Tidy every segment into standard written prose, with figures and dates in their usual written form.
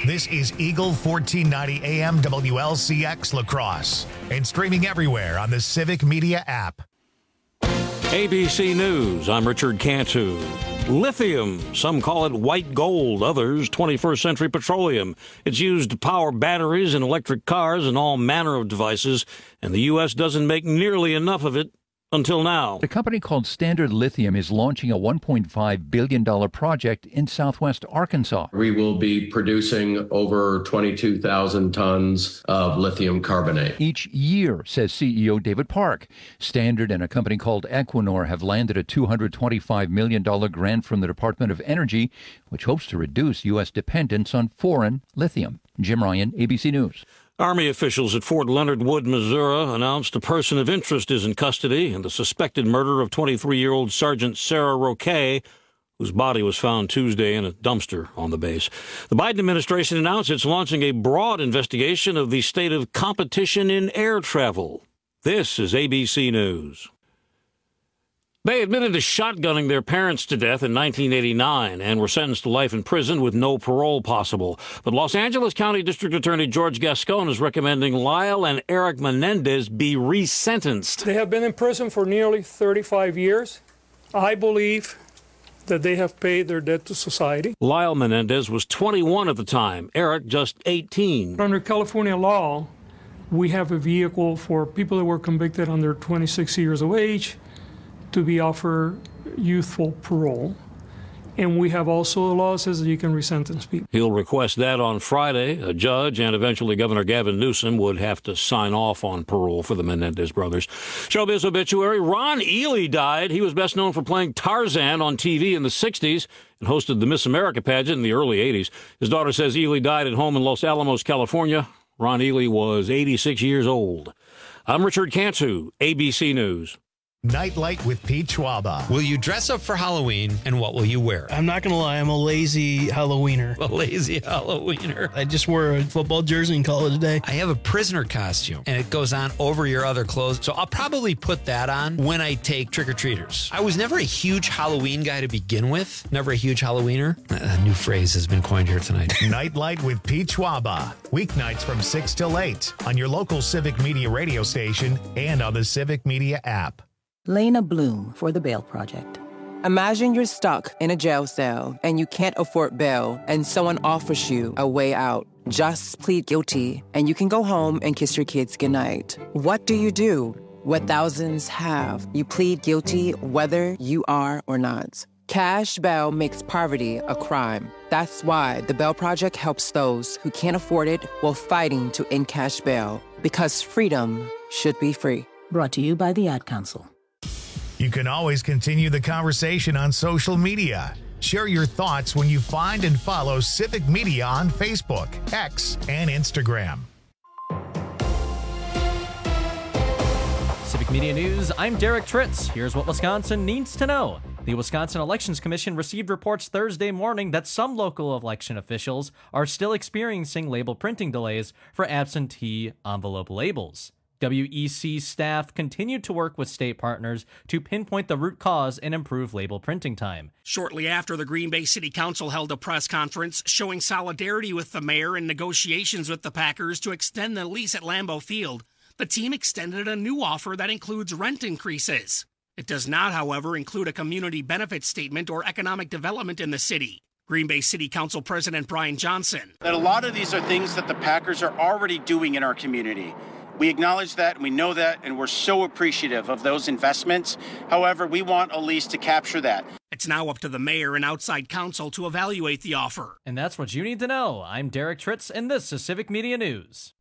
This is Eagle 1490 AM WLCX La Crosse and streaming everywhere on the Civic Media app. ABC News, I'm Richard Cantu. Lithium, some call it white gold, others 21st century petroleum. It's used to power batteries in electric cars and all manner of devices, and the U.S. doesn't make nearly enough of it until now. A company called Standard Lithium is launching a $1.5 billion project in southwest Arkansas. We will be producing over 22,000 tons of lithium carbonate each year, says CEO David Park. Standard and a company called Equinor have landed a $225 million grant from the Department of Energy, which hopes to reduce U.S. dependence on foreign lithium. Jim Ryan, ABC News. Army officials at Fort Leonard Wood, Missouri, announced a person of interest is in custody in the suspected murder of 23-year-old Sergeant Sarah Roquet, whose body was found Tuesday in a dumpster on the base. The Biden administration announced it's launching a broad investigation of the state of competition in air travel. This is ABC News. They admitted to shotgunning their parents to death in 1989 and were sentenced to life in prison with no parole possible. But Los Angeles County District Attorney George Gascon is recommending Lyle and Eric Menendez be resentenced. They have been in prison for nearly 35 years. I believe that they have paid their debt to society. Lyle Menendez was 21 at the time, Eric just 18. Under California law, we have a vehicle for people that were convicted under 26 years of age to be offered youthful parole. And we have also a law that says that you can resentence people. He'll request that on Friday. A judge and eventually Governor Gavin Newsom would have to sign off on parole for the Menendez brothers. Showbiz obituary. Ron Ely died. He was best known for playing Tarzan on TV in the 60s and hosted the Miss America pageant in the early 80s. His daughter says Ely died at home in Los Alamos, California. Ron Ely was 86 years old. I'm Richard Cantu, ABC News. Nightlight with Pete Schwaba. Will you dress up for Halloween, and what will you wear? I'm not going to lie, I'm a lazy Halloweener. A lazy Halloweener. I just wore a football jersey and call it a day. I have a prisoner costume, and it goes on over your other clothes, so I'll probably put that on when I take trick-or-treaters. I was never a huge Halloween guy to begin with. Never a huge Halloweener. A new phrase has been coined here tonight. Nightlight with Pete Schwaba. Weeknights from 6 till 8 on your local Civic Media radio station and on the Civic Media app. Lena Bloom for the Bail Project. Imagine you're stuck in a jail cell and you can't afford bail and someone offers you a way out. Just plead guilty and you can go home and kiss your kids goodnight. What do you do? What thousands have. You plead guilty whether you are or not. Cash bail makes poverty a crime. That's why the Bail Project helps those who can't afford it while fighting to end cash bail. Because freedom should be free. Brought to you by the Ad Council. You can always continue the conversation on social media. Share your thoughts when you find and follow Civic Media on Facebook, X, and Instagram. Civic Media News, I'm Derek Tritz. Here's what Wisconsin needs to know. The Wisconsin Elections Commission received reports Thursday morning that some local election officials are still experiencing label printing delays for absentee envelope labels. WEC staff continued to work with state partners to pinpoint the root cause and improve label printing time. Shortly after, the Green Bay City Council held a press conference showing solidarity with the mayor in negotiations with the Packers to extend the lease at Lambeau Field. The team extended a new offer that includes rent increases. It does not, however, include a community benefit statement or economic development in the city. Green Bay City Council President Brian Johnson. That a lot of these are things that the Packers are already doing in our community. We acknowledge that, and we know that, and we're so appreciative of those investments. However, we want a lease to capture that. It's now up to the mayor and outside counsel to evaluate the offer. And that's what you need to know. I'm Derek Tritz, and this is Civic Media News.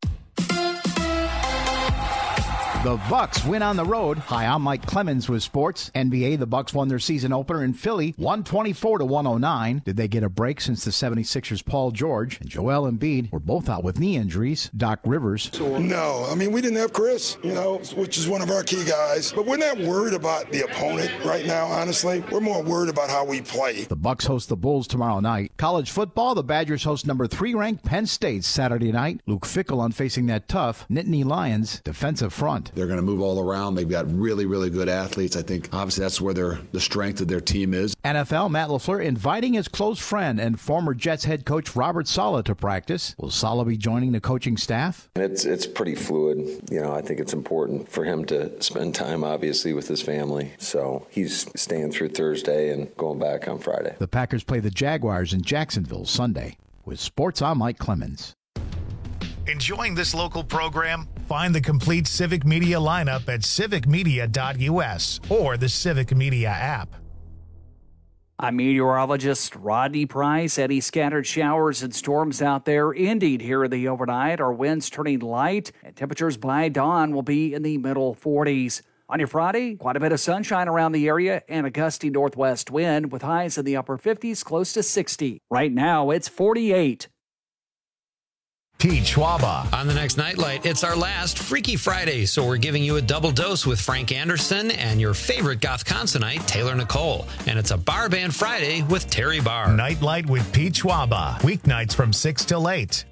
The Bucks win on the road. Hi, I'm Mike Clemens with sports. NBA, the Bucks won their season opener in Philly, 124-109. Did they get a break since the 76ers' Paul George and Joel Embiid were both out with knee injuries? Doc Rivers. No, I mean, we didn't have Chris, which is one of our key guys. But we're not worried about the opponent right now, honestly. We're more worried about how we play. The Bucks host the Bulls tomorrow night. College football, the Badgers host number 3 ranked Penn State Saturday night. Luke Fickell on facing that tough Nittany Lions defensive front. They're going to move all around. They've got really, really good athletes. I think obviously that's where the strength of their team is. NFL, Matt LaFleur inviting his close friend and former Jets head coach Robert Saleh to practice. Will Saleh be joining the coaching staff? It's pretty fluid. I think it's important for him to spend time, obviously, with his family. So he's staying through Thursday and going back on Friday. The Packers play the Jaguars in Jacksonville Sunday. With Sports, I'm Mike Clemens. Enjoying this local program? Find the complete Civic Media lineup at civicmedia.us or the Civic Media app. I'm meteorologist Rodney Price. Any scattered showers and storms out there indeed here in the overnight. Our winds turning light and temperatures by dawn will be in the middle 40s. On your Friday, quite a bit of sunshine around the area and a gusty northwest wind with highs in the upper 50s close to 60. Right now, it's 48. Pete Schwaba. On the next Nightlight, it's our last Freaky Friday, so we're giving you a double dose with Frank Anderson and your favorite Gothconsonite, Taylor Nicole. And it's a Bar Band Friday with Terry Barr. Nightlight with Pete Schwaba. Weeknights from 6 till 8.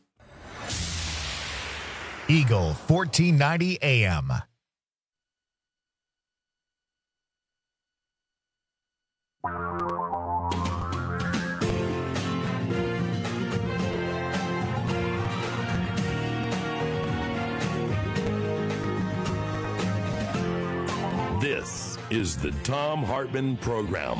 Eagle 1490 AM. This is the Thom Hartmann Program.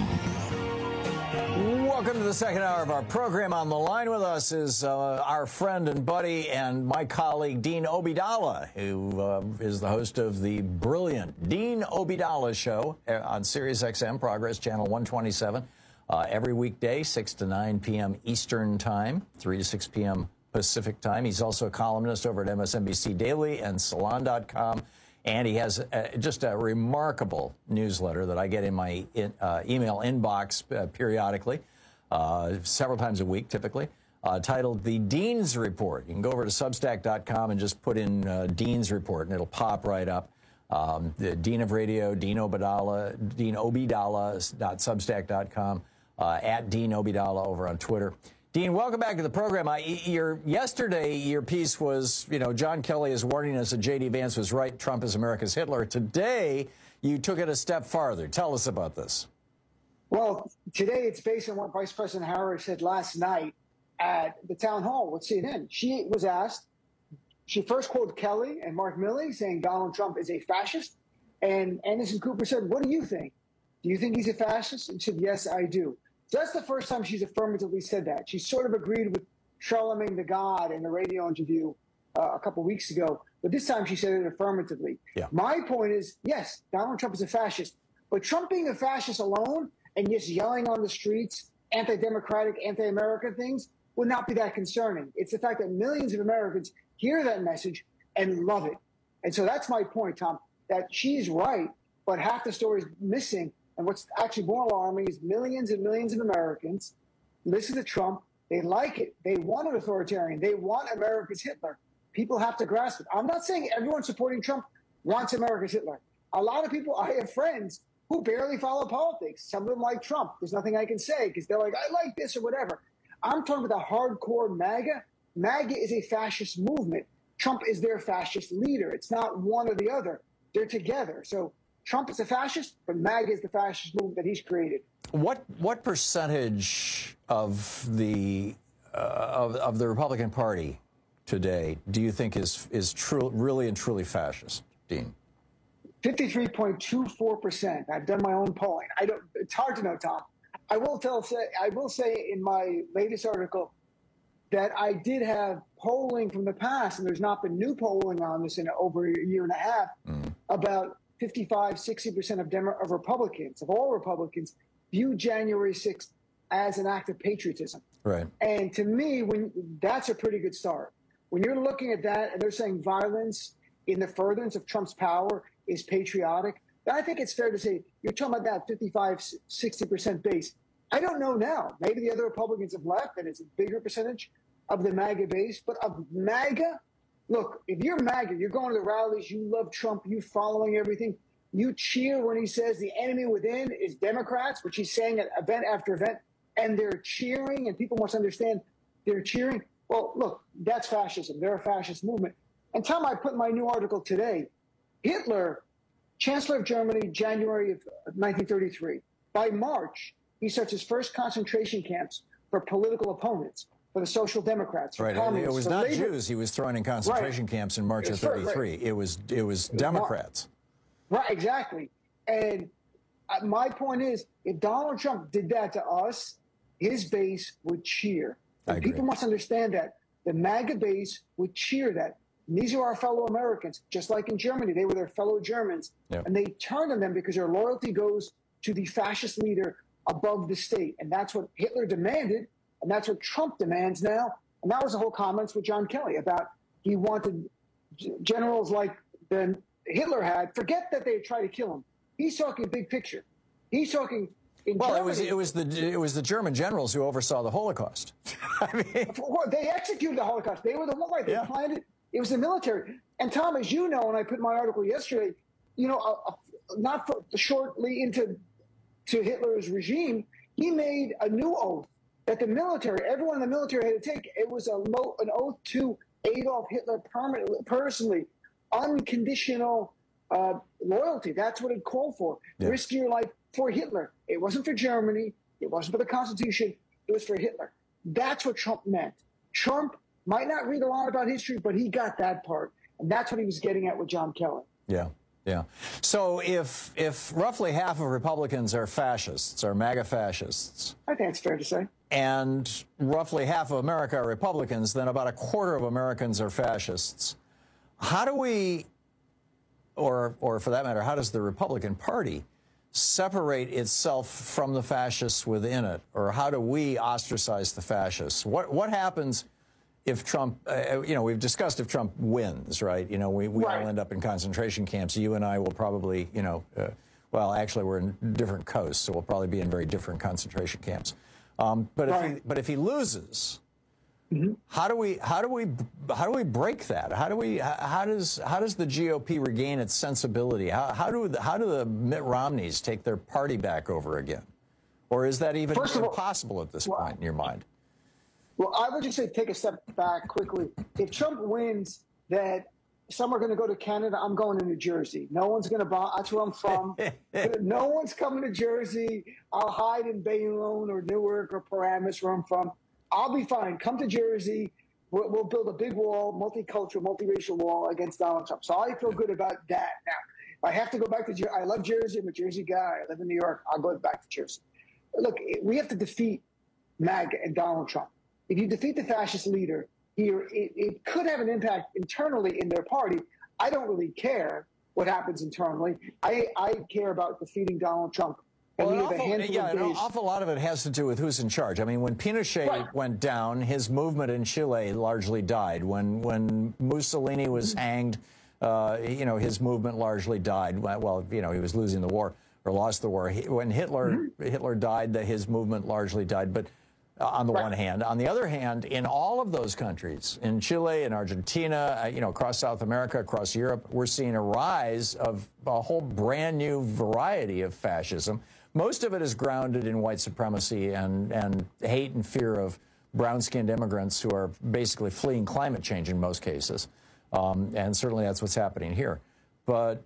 Welcome to the second hour of our program. On the line with us is our friend and buddy and my colleague, Dean Obeidallah, who is the host of the brilliant Dean Obeidallah Show on Sirius XM, Progress Channel 127, every weekday, 6 to 9 p.m. Eastern Time, 3 to 6 p.m. Pacific Time. He's also a columnist over at MSNBC Daily and Salon.com. And he has just a remarkable newsletter that I get in my email inbox periodically, several times a week, typically, titled The Dean's Report. You can go over to Substack.com and just put in Dean's Report, and it'll pop right up. The Dean of Radio, Dean Obeidallah, DeanObeidallah.substack.com, at Dean Obeidallah over on Twitter. Dean, welcome back to the program. Yesterday, your piece was, John Kelly is warning us that J.D. Vance was right, Trump is America's Hitler. Today, you took it a step farther. Tell us about this. Well, today it's based on what Vice President Harris said last night at the town hall with CNN. She was asked, she first quoted Kelly and Mark Milley saying Donald Trump is a fascist. And Anderson Cooper said, what do you think? Do you think he's a fascist? And she said, yes, I do. So that's the first time she's affirmatively said that. She sort of agreed with Charlemagne the God in the radio interview a couple weeks ago, but this time she said it affirmatively. Yeah. My point is, yes, Donald Trump is a fascist, but Trump being a fascist alone and just yelling on the streets, anti-democratic, anti-American things would not be that concerning. It's the fact that millions of Americans hear that message and love it. And so that's my point, Tom, that she's right, but half the story is missing. And what's actually more alarming is millions and millions of Americans listen to Trump. They like it. They want an authoritarian. They want America's Hitler. People have to grasp it. I'm not saying everyone supporting Trump wants America's Hitler. A lot of people, I have friends who barely follow politics. Some of them like Trump. There's nothing I can say because they're like, I like this or whatever. I'm talking about the hardcore MAGA. MAGA is a fascist movement. Trump is their fascist leader. It's not one or the other. They're together. So Trump is a fascist, but MAGA is the fascist movement that he's created. What percentage of the Republican Party today do you think is really and truly fascist, Dean? 53.24%. I've done my own polling. It's hard to know, Tom. I will say in my latest article that I did have polling from the past, and there's not been new polling on this in over a year and a half, about 55-60% of Republicans, of all Republicans, view January 6th as an act of patriotism. Right. And to me, that's a pretty good start. When you're looking at that and they're saying violence in the furtherance of Trump's power is patriotic, I think it's fair to say you're talking about that 55-60% base. I don't know now. Maybe the other Republicans have left and it's a bigger percentage of the MAGA base. But of MAGA, look, if you're MAGA, you're going to the rallies, you love Trump, you following everything, you cheer when he says the enemy within is Democrats, which he's saying at event after event, and they're cheering, and people must understand they're cheering. Well, look, that's fascism. They're a fascist movement. And Tom, I put in my new article today, Hitler, Chancellor of Germany, January of 1933. By March, he starts his first concentration camps for political opponents, for the Social Democrats, for communists. It was not Jews he was thrown in concentration camps in March of 33. It was Democrats. Right, exactly. And my point is, if Donald Trump did that to us, his base would cheer. And people must understand that. The MAGA base would cheer that. And these are our fellow Americans. Just like in Germany, they were their fellow Germans. Yep. And they turn on them because their loyalty goes to the fascist leader above the state. And that's what Hitler demanded, and that's what Trump demands now. And that was the whole comments with John Kelly about he wanted generals like Hitler had. Forget that they tried to kill him. He's talking big picture. He's talking in Germany. It was the German generals who oversaw the Holocaust. I mean, they executed the Holocaust. They were the one, right? They planned it. It was the military. And Tom, as you know, and I put in my article yesterday, not shortly into Hitler's regime, he made a new oath that the military, everyone in the military had to take. It was an oath to Adolf Hitler personally, unconditional loyalty. That's what it called for. Yeah. Risk your life for Hitler. It wasn't for Germany. It wasn't for the Constitution. It was for Hitler. That's what Trump meant. Trump might not read a lot about history, but he got that part. And that's what he was getting at with John Kelly. Yeah. Yeah. So if roughly half of Republicans are fascists, are MAGA fascists. I think it's fair to say. And roughly half of America are Republicans, then about a quarter of Americans are fascists. How do we, or for that matter, how does the Republican Party separate itself from the fascists within it? Or how do we ostracize the fascists? What happens if Trump, we've discussed if Trump wins, right? We all end up in concentration camps. You and I will probably, well, actually, we're in different coasts, so we'll probably be in very different concentration camps. But if he loses, how do we break that? How does the GOP regain its sensibility? How do the Mitt Romneys take their party back over again? Or is that even impossible at this point in your mind? Well, I would just say take a step back quickly. If Trump wins, that some are going to go to Canada. I'm going to New Jersey. No one's going to bomb. That's where I'm from. No one's coming to Jersey. I'll hide in Bayonne or Newark or Paramus, where I'm from. I'll be fine. Come to Jersey. We'll build a big wall, multicultural, multiracial wall against Donald Trump. So I feel good about that. Now, if I have to go back to Jersey, I love Jersey. I'm a Jersey guy. I live in New York. I'll go back to Jersey. Look, we have to defeat MAGA and Donald Trump. If you defeat the fascist leader here, it could have an impact internally in their party. I don't really care what happens internally. I care about defeating Donald Trump. And an awful lot of it has to do with who's in charge. I mean, when Pinochet went down, his movement in Chile largely died. When Mussolini was hanged, his movement largely died. Well, he was losing the war or lost the war. When Hitler died, his movement largely died. But on the one hand. On the other hand, in all of those countries, in Chile, in Argentina, across South America, across Europe, we're seeing a rise of a whole brand new variety of fascism. Most of it is grounded in white supremacy and hate and fear of brown-skinned immigrants who are basically fleeing climate change in most cases. And certainly that's what's happening here. But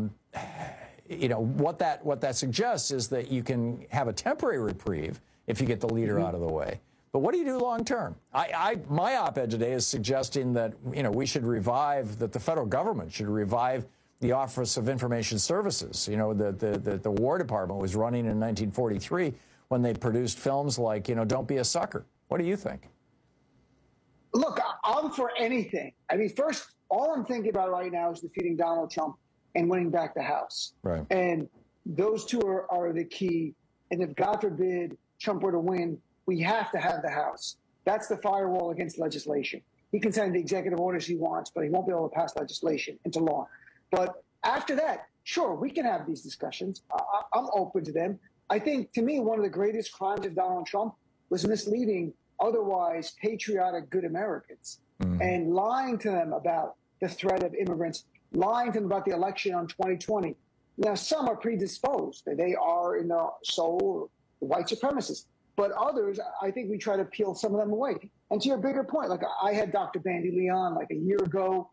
what that suggests is that you can have a temporary reprieve if you get the leader out of the way. But what do you do long term? My op-ed today is suggesting that we should that the federal government should revive the Office of Information Services. The War Department was running in 1943 when they produced films like Don't Be a Sucker. What do you think? Look, I'm for anything. I mean, first, all I'm thinking about right now is defeating Donald Trump and winning back the House. Right. And those two are the key. And if, God forbid, Trump were to win, we have to have the House. That's the firewall against legislation. He can send the executive orders he wants, but he won't be able to pass legislation into law. But after that, sure, we can have these discussions. I'm open to them. I think, to me, one of the greatest crimes of Donald Trump was misleading otherwise patriotic, good Americans and lying to them about the threat of immigrants, lying to them about the election on 2020. Now, some are predisposed. They are in their soul white supremacists. But others, I think we try to peel some of them away. And to your bigger point, like I had Dr. Bandy Leon like a year ago.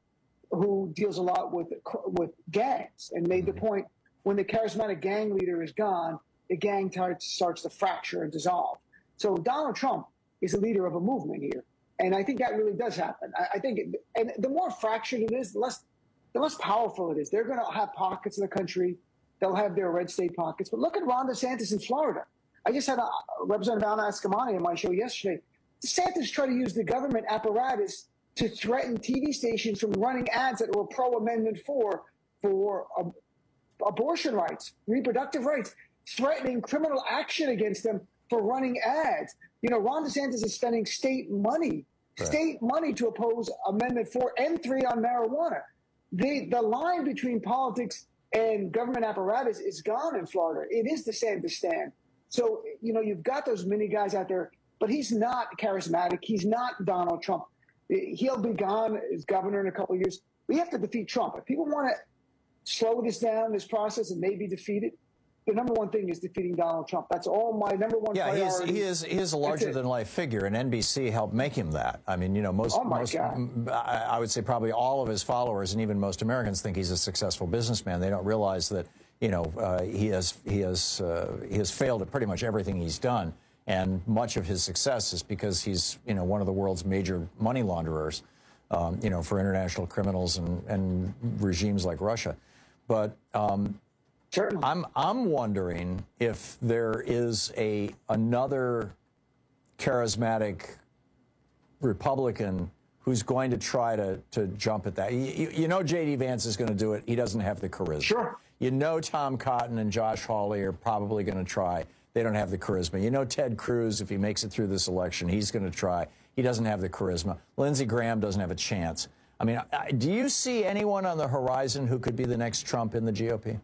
who deals a lot with gangs and made the point when the charismatic gang leader is gone, the gang starts to fracture and dissolve. So Donald Trump is a leader of a movement here. And I think that really does happen. I think, and the more fractured it is, the less powerful it is. They're going to have pockets of the country. They'll have their red state pockets. But look at Ron DeSantis in Florida. I just had Representative Anna Escamani on my show yesterday. DeSantis tried to use the government apparatus to threaten TV stations from running ads that were pro-Amendment 4 for abortion rights, reproductive rights, threatening criminal action against them for running ads. You know, Ron DeSantis is spending state money to oppose Amendment 4 and 3 on marijuana. The line between politics and government apparatus is gone in Florida. It is DeSantis stand. So, you know, you've got those many guys out there, but he's not charismatic. He's not Donald Trump. He'll be gone as governor in a couple of years. We have to defeat Trump. If people want to slow this down, this process, and maybe defeat it, the number one thing is defeating Donald Trump. That's all my number one priority. He is a larger-than-life figure, and NBC helped make him that. I mean, you know, I would say probably all of his followers and even most Americans think he's a successful businessman. They don't realize that, you know, he has failed at pretty much everything he's done, and much of his success is because he's, you know, one of the world's major money launderers, you know, for international criminals and regimes like Russia. But certainly, I'm wondering if there is another charismatic Republican who's going to try to jump at that. You know, J.D. Vance is going to do it. He doesn't have the charisma. Sure. You know, Tom Cotton and Josh Hawley are probably going to try. They don't have the charisma. You know, Ted Cruz, if he makes it through this election, he's going to try. He doesn't have the charisma. Lindsey Graham doesn't have a chance. I mean, do you see anyone on the horizon who could be the next Trump in the GOP?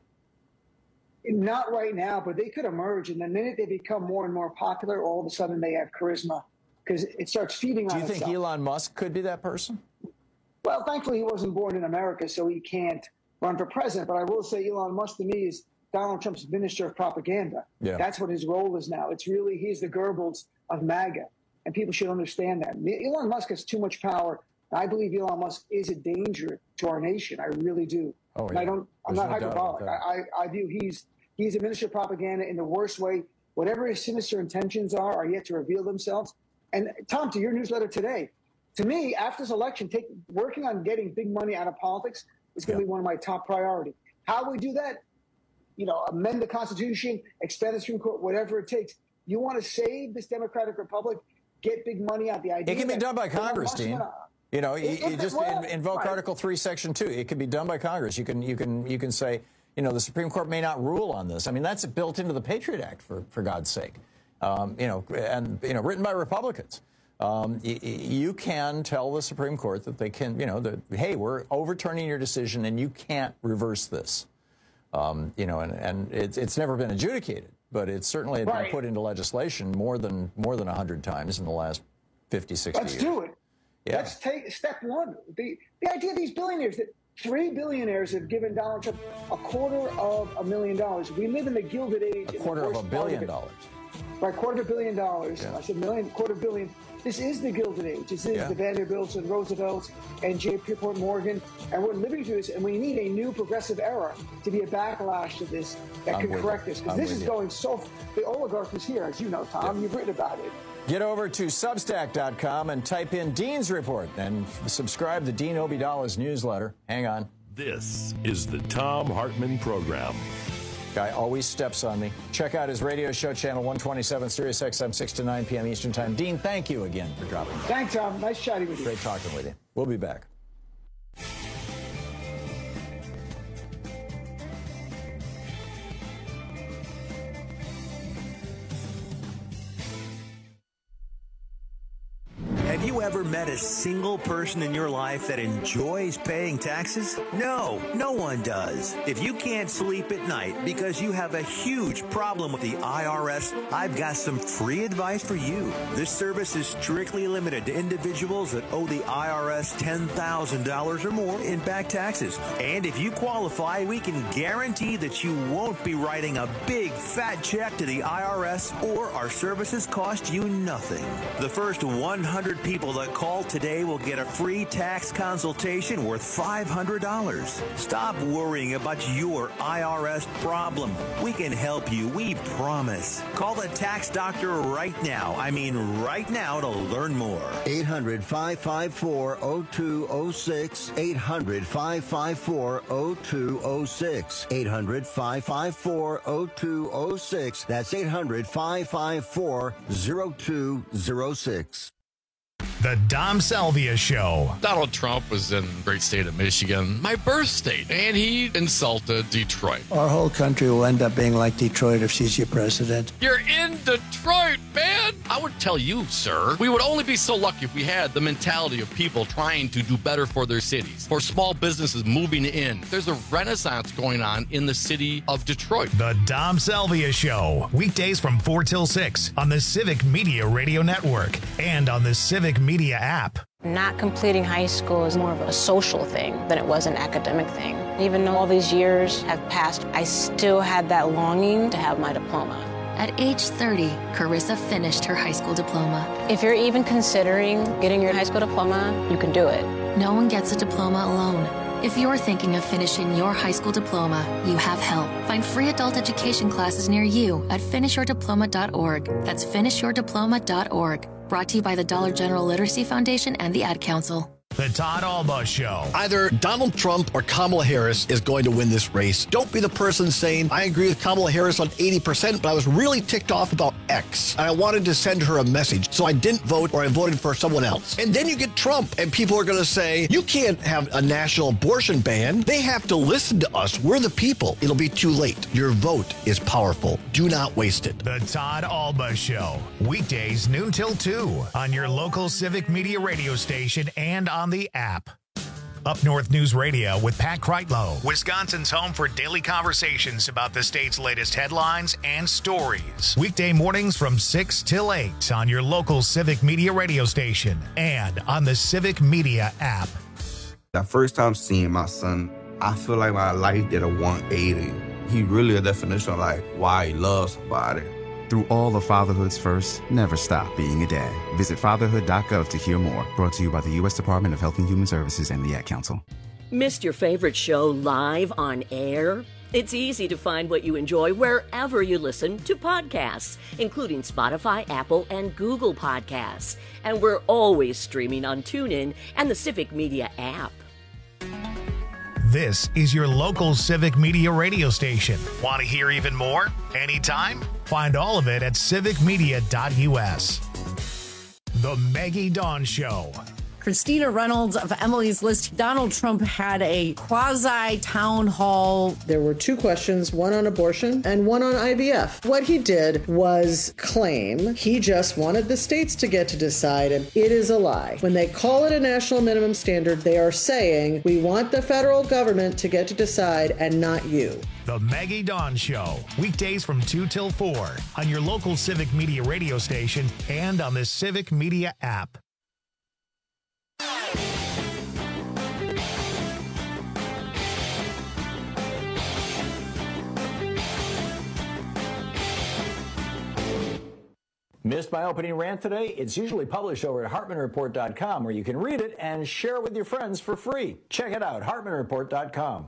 Not right now, but they could emerge. And the minute they become more and more popular, all of a sudden they have charisma because it starts feeding on itself. Do you think Elon Musk could be that person? Well, thankfully, he wasn't born in America, so he can't run for president. But I will say Elon Musk, to me, is Donald Trump's minister of propaganda. Yeah. That's what his role is now. It's really, he's the Goebbels of MAGA. And people should understand that. Elon Musk has too much power. I believe Elon Musk is a danger to our nation. I really do. Oh, yeah. And I'm not hyperbolic. I view he's a minister of propaganda in the worst way. Whatever his sinister intentions are yet to reveal themselves. And Tom, to your newsletter today, to me, after this election, working on getting big money out of politics is going to be one of my top priorities. How we do that? You know, amend the Constitution, expand the Supreme Court, whatever it takes. You want to save this Democratic Republic, get big money out. The idea it can be done by Congress, Dean. You know, you just invoke Article 3, Section 2. It can be done by Congress. You can say, you know, the Supreme Court may not rule on this. I mean, that's built into the Patriot Act, for God's sake. You know, and, you know, written by Republicans. You can tell the Supreme Court that they can, you know, that, hey, we're overturning your decision and you can't reverse this. You know, and it's never been adjudicated, but it's certainly been put into legislation more than 100 times in the last 50, 60 years. Let's do it. Yeah. Let's take step one. The idea of these billionaires, that 3 billionaires have given Donald Trump $250,000. We live in the Gilded Age. $250 million. Right, $250 million. Yeah. I said million, $250 million. This is the Gilded Age. This is the Vanderbilts and Roosevelts and J.P. Morgan. And we're living through this, and we need a new progressive era to be a backlash to this that can correct this. Because this is going so... The oligarch is here, as you know, Tom. You've written about it. Get over to Substack.com and type in Dean's Report and subscribe to Dean Obeidallah's newsletter. Hang on. This is the Thom Hartmann Program. Guy always steps on me. Check out his radio show, Channel 127, Sirius XM, 6 to 9 p.m. Eastern Time. Dean, thank you again for dropping by. Thanks, Tom. Nice chatting with you. Great talking with you. We'll be back. Have you ever met a single person in your life that enjoys paying taxes? No, no one does. If you can't sleep at night because you have a huge problem with the IRS, I've got some free advice for you. This service is strictly limited to individuals that owe the IRS $10,000 or more in back taxes. And if you qualify, we can guarantee that you won't be writing a big fat check to the IRS, or our services cost you nothing. The first 100 people that call Call today, we'll get a free tax consultation worth $500. Stop worrying about your IRS problem. We can help you, we promise. Call the tax doctor right now. I mean right now to learn more. 800-554-0206. 800-554-0206. 800-554-0206. That's 800-554-0206. The Dom Salvia Show. Donald Trump was in the great state of Michigan, my birth state, and he insulted Detroit. Our whole country will end up being like Detroit if she's your president. You're in Detroit, man! I would tell you, sir, we would only be so lucky if we had the mentality of people trying to do better for their cities, for small businesses moving in. There's a renaissance going on in the city of Detroit. The Dom Salvia Show. Weekdays from 4 till 6 on the Civic Media Radio Network and on the Civic Media app. Not completing high school is more of a social thing than it was an academic thing. Even though all these years have passed, I still had that longing to have my diploma. At age 30, Carissa finished her high school diploma. If you're even considering getting your high school diploma, you can do it. No one gets a diploma alone. If you're thinking of finishing your high school diploma, you have help. Find free adult education classes near you at finishyourdiploma.org. That's finishyourdiploma.org. Brought to you by the Dollar General Literacy Foundation and the Ad Council. The Todd Alba Show. Either Donald Trump or Kamala Harris is going to win this race. Don't be the person saying, I agree with Kamala Harris on 80%, but I was really ticked off about X. And I wanted to send her a message, so I didn't vote or I voted for someone else. And then you get Trump, and people are going to say, you can't have a national abortion ban. They have to listen to us. We're the people. It'll be too late. Your vote is powerful. Do not waste it. The Todd Alba Show. Weekdays noon till 2 on your local Civic Media radio station and on the app. Up North News Radio with Pat Kreitlow, Wisconsin's home for daily conversations about the state's latest headlines and stories. Weekday mornings from 6 till 8 on your local Civic Media radio station and on the Civic Media app. The first time seeing my son, I feel like my life did a 180. He really a definition of like why he loves somebody. Through all of fatherhood's first, never stop being a dad. Visit fatherhood.gov to hear more. Brought to you by the U.S. Department of Health and Human Services and the Ad Council. Missed your favorite show live on air? It's easy to find what you enjoy wherever you listen to podcasts, including Spotify, Apple, and Google Podcasts. And we're always streaming on TuneIn and the Civic Media app. This is your local Civic Media radio station. Want to hear even more? Anytime? Find all of it at civicmedia.us. The Maggie Dawn Show. Christina Reynolds of Emily's List. Donald Trump had a quasi-town hall. There were two questions, one on abortion and one on IVF. What he did was claim he just wanted the states to get to decide, and it is a lie. When they call it a national minimum standard, they are saying, we want the federal government to get to decide and not you. The Maggie Dawn Show. Weekdays from 2 till 4 on your local Civic Media radio station and on the Civic Media app. Missed my opening rant today? It's usually published over at HartmanReport.com, where you can read it and share it with your friends for free. Check it out, HartmanReport.com.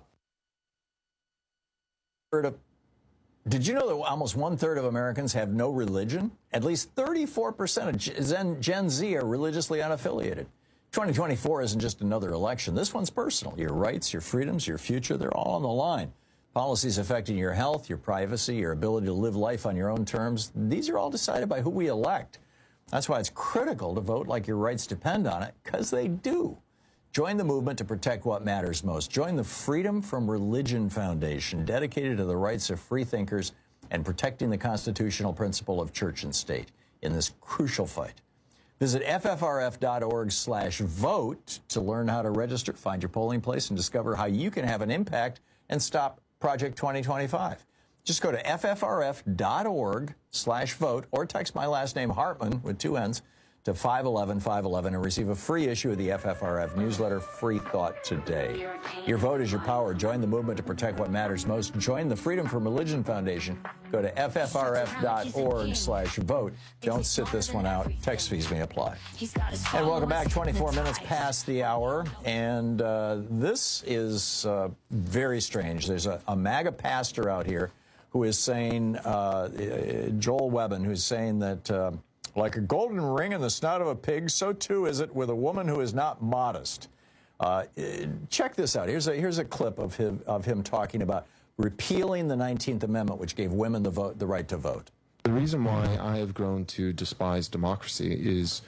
Did you know that almost 1/3 of Americans have no religion? At least 34% of Gen Z are religiously unaffiliated. 2024 isn't just another election. This one's personal. Your rights, your freedoms, your future, they're all on the line. Policies affecting your health, your privacy, your ability to live life on your own terms, these are all decided by who we elect. That's why it's critical to vote like your rights depend on it, because they do. Join the movement to protect what matters most. Join the Freedom from Religion Foundation, dedicated to the rights of free thinkers and protecting the constitutional principle of church and state in this crucial fight. Visit ffrf.org/vote to learn how to register, find your polling place, and discover how you can have an impact and stop Project 2025. Just go to ffrf.org/vote or text my last name, Hartman, with 2 N's, to 511-511 and receive a free issue of the FFRF newsletter, Free Thought Today. Your vote is your power. Join the movement to protect what matters most. Join the Freedom from Religion Foundation. Go to ffrf.org/vote. Don't sit this one out. Text fees may apply. And welcome back. 24 minutes past the hour. And this is very strange. There's a MAGA pastor out here who is saying, Joel Webbin, who's saying that like a golden ring in the snout of a pig, so too is it with a woman who is not modest. Check this out. Here's a clip of him talking about repealing the 19th Amendment, which gave women the right to vote. The reason why I have grown to despise democracy is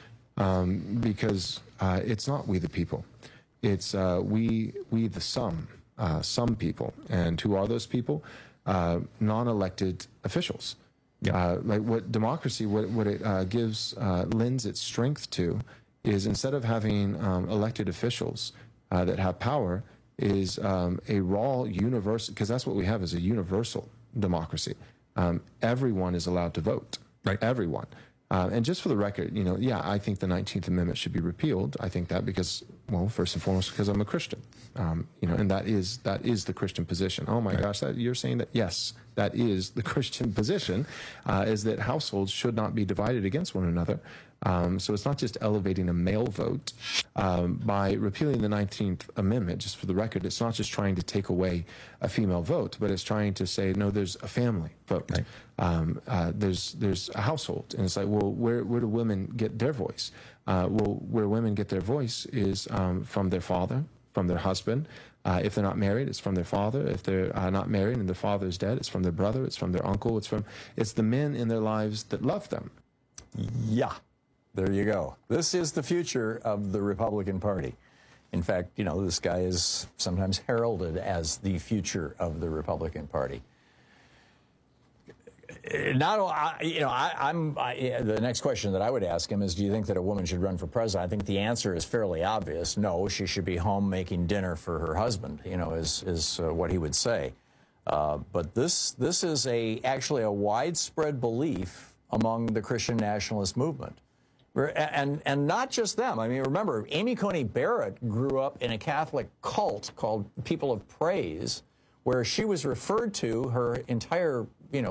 because it's not we the people. It's we the some people. And who are those people? Non-elected officials. Like what democracy, what it lends its strength to is instead of having elected officials that have power, is a raw universal, because that's what we have is a universal democracy. Everyone is allowed to vote, right? Everyone. And just for the record, I think the 19th Amendment should be repealed. I think that because, well, first and foremost, because I'm a Christian, and that is the Christian position. Oh my gosh, you're saying that? Yes, that is the Christian position, is that households should not be divided against one another. So it's not just elevating a male vote. By repealing the 19th Amendment, just for the record, it's not just trying to take away a female vote, but it's trying to say, no, there's a family vote. Right. There's a household. And it's like, well, where do women get their voice? Where women get their voice is from their father, from their husband. If they're not married, it's from their father. If they're not married and their father is dead, it's from their brother, it's from their uncle, it's the men in their lives that love them. Yeah. There you go. This is the future of the Republican Party. In fact, this guy is sometimes heralded as the future of the Republican Party. The next question that I would ask him is, do you think that a woman should run for president? I think the answer is fairly obvious. No, she should be home making dinner for her husband, is what he would say. But this is actually a widespread belief among the Christian nationalist movement. And not just them. I mean, remember, Amy Coney Barrett grew up in a Catholic cult called People of Praise, where she was referred to her entire,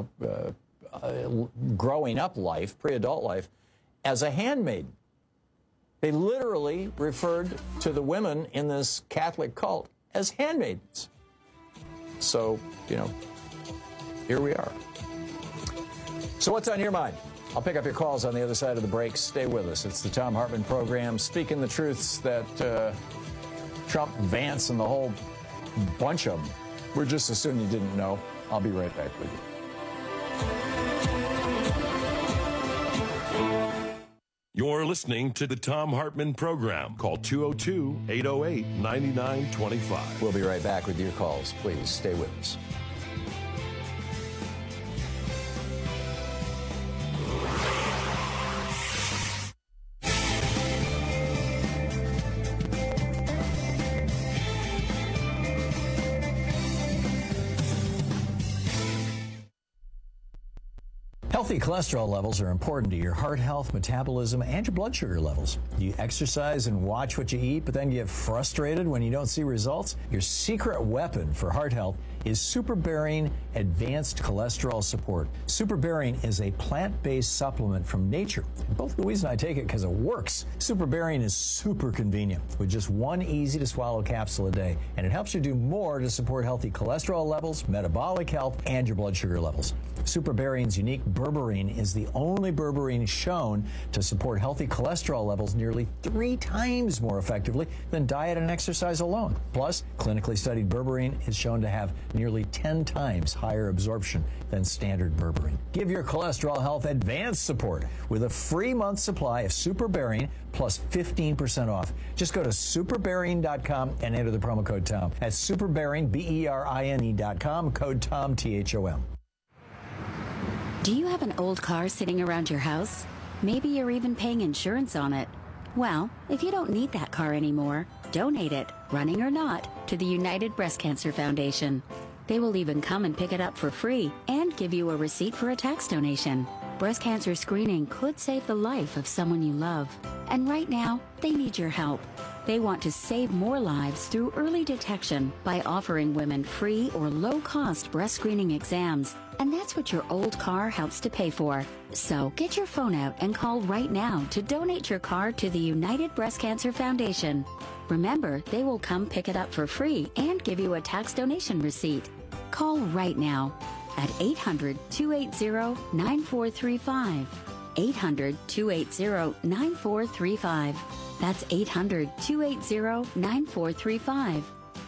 growing up life, pre-adult life, as a handmaiden. They literally referred to the women in this Catholic cult as handmaidens. So, here we are. So what's on your mind? I'll pick up your calls on the other side of the break. Stay with us. It's the Thom Hartmann Program, speaking the truths that Trump, Vance, and the whole bunch of them were just as soon you didn't know. I'll be right back with you. You're listening to the Thom Hartmann Program. Call 202-808-9925. We'll be right back with your calls. Please stay with us. Healthy cholesterol levels are important to your heart health, metabolism, and your blood sugar levels. You exercise and watch what you eat, but then get frustrated when you don't see results? Your secret weapon for heart health is SuperBarian Advanced Cholesterol Support. SuperBarian is a plant-based supplement from nature. Both Louise and I take it because it works. SuperBarian is super convenient with just one easy-to-swallow capsule a day, and it helps you do more to support healthy cholesterol levels, metabolic health, and your blood sugar levels. SuperBarian's unique berberine is the only berberine shown to support healthy cholesterol levels nearly 3 times more effectively than diet and exercise alone. Plus, clinically studied berberine is shown to have nearly 10 times higher absorption than standard berberine. Give your cholesterol health advanced support with a free month supply of SuperBarian plus 15% off. Just go to superbarian.com and enter the promo code TOM. That's SuperBarian, BERINE.com, code TOM, THOM. Do you have an old car sitting around your house? Maybe you're even paying insurance on it. Well, if you don't need that car anymore, donate it, running or not, to the United Breast Cancer Foundation. They will even come and pick it up for free and give you a receipt for a tax donation. breast cancer screening could save the life of someone you love. And right now, they need your help. They want to save more lives through early detection by offering women free or low-cost breast screening exams. And that's what your old car helps to pay for. So get your phone out and call right now to donate your car to the United Breast Cancer Foundation. Remember, they will come pick it up for free and give you a tax donation receipt. Call right now at 800-280-9435. 800-280-9435. That's 800-280-9435.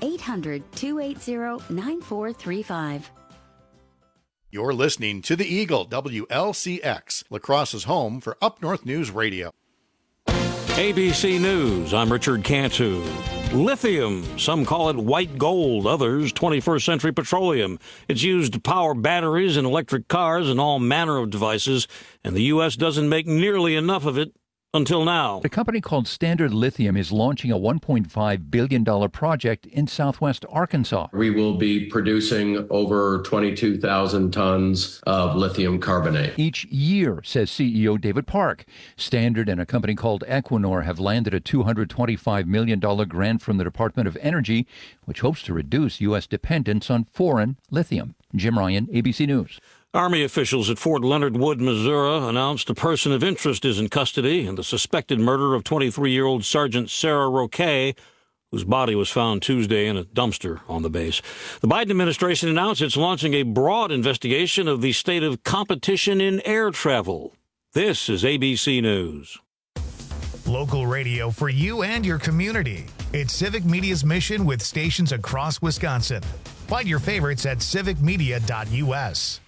800-280-9435. You're listening to The Eagle, WLCX, La Crosse's home for Up North News Radio. ABC News, I'm Richard Cantu. Lithium, some call it white gold, others 21st century petroleum. It's used to power batteries in electric cars and all manner of devices, and the U.S. doesn't make nearly enough of it until now. A company called Standard Lithium is launching a $1.5 billion project in southwest Arkansas. We will be producing over 22,000 tons of lithium carbonate each year, says CEO David Park. Standard and a company called Equinor have landed a $225 million grant from the Department of Energy, which hopes to reduce U.S. dependence on foreign lithium. Jim Ryan, ABC News. Army officials at Fort Leonard Wood, Missouri, announced a person of interest is in custody in the suspected murder of 23-year-old Sergeant Sarah Roquet, whose body was found Tuesday in a dumpster on the base. The Biden administration announced it's launching a broad investigation of the state of competition in air travel. This is ABC News. Local radio for you and your community. It's Civic Media's mission with stations across Wisconsin. Find your favorites at civicmedia.us.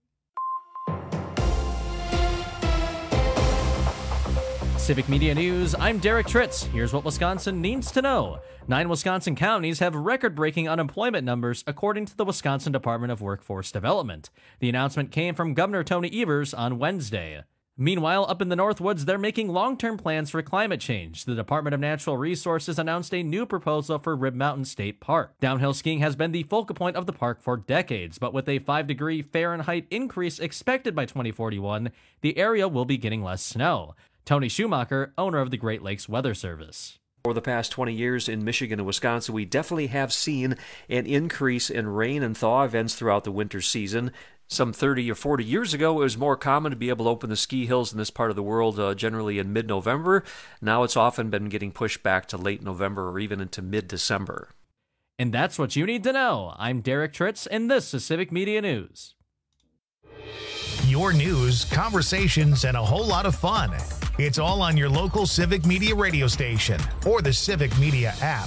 Civic Media News, I'm Derek Tritz. Here's what Wisconsin needs to know. 9 Wisconsin counties have record-breaking unemployment numbers, according to the Wisconsin Department of Workforce Development. The announcement came from Governor Tony Evers on Wednesday. Meanwhile, up in the Northwoods, they're making long-term plans for climate change. The Department of Natural Resources announced a new proposal for Rib Mountain State Park. Downhill skiing has been the focal point of the park for decades, but with a 5-degree Fahrenheit increase expected by 2041, the area will be getting less snow. Tony Schumacher, owner of the Great Lakes Weather Service. For the past 20 years in Michigan and Wisconsin, we definitely have seen an increase in rain and thaw events throughout the winter season. Some 30 or 40 years ago, it was more common to be able to open the ski hills in this part of the world generally in mid-November. Now it's often been getting pushed back to late November or even into mid-December. And that's what you need to know. I'm Derek Tritz, and this is Civic Media News. Your news, conversations, and a whole lot of fun. It's all on your local Civic Media radio station or the Civic Media app.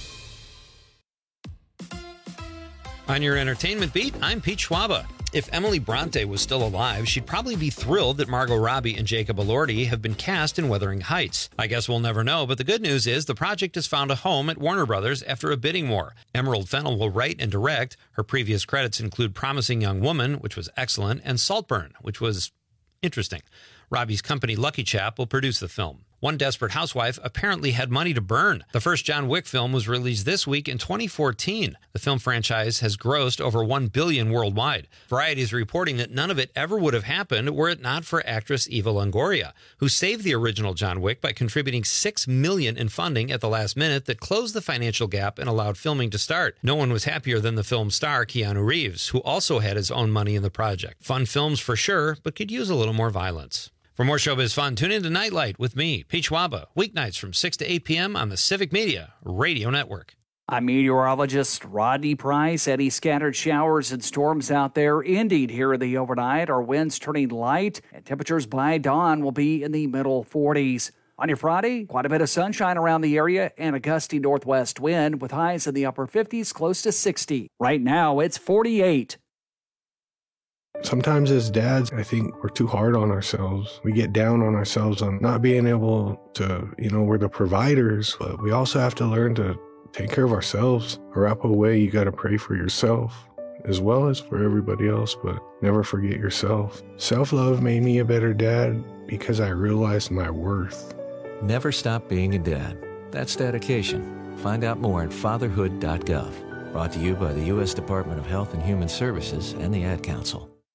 On your entertainment beat, I'm Pete Schwaba. If Emily Bronte was still alive, she'd probably be thrilled that Margot Robbie and Jacob Elordi have been cast in Wuthering Heights. I guess we'll never know, but the good news is the project has found a home at Warner Brothers after a bidding war. Emerald Fennell will write and direct. Her previous credits include Promising Young Woman, which was excellent, and Saltburn, which was interesting. Robbie's company Lucky Chap will produce the film. One Desperate Housewife apparently had money to burn. The first John Wick film was released this week in 2014. The film franchise has grossed over $1 billion worldwide. Variety is reporting that none of it ever would have happened were it not for actress Eva Longoria, who saved the original John Wick by contributing $6 million in funding at the last minute that closed the financial gap and allowed filming to start. No one was happier than the film's star, Keanu Reeves, who also had his own money in the project. Fun films for sure, but could use a little more violence. For more showbiz fun, tune in to Nightlight with me, Pete Schwaba, weeknights from 6 to 8 p.m. on the Civic Media Radio Network. I'm meteorologist Rodney Price. Any scattered showers and storms out there. Indeed, here in the overnight, our winds turning light, and temperatures by dawn will be in the middle 40s. On your Friday, quite a bit of sunshine around the area and a gusty northwest wind with highs in the upper 50s, close to 60. Right now, it's 48. Sometimes as dads, I think we're too hard on ourselves. We get down on ourselves on not being able to, we're the providers, but we also have to learn to take care of ourselves. Arapaho way, you got to pray for yourself as well as for everybody else, but never forget yourself. Self-love made me a better dad because I realized my worth. Never stop being a dad. That's dedication. Find out more at fatherhood.gov. Brought to you by the U.S. Department of Health and Human Services and the Ad Council.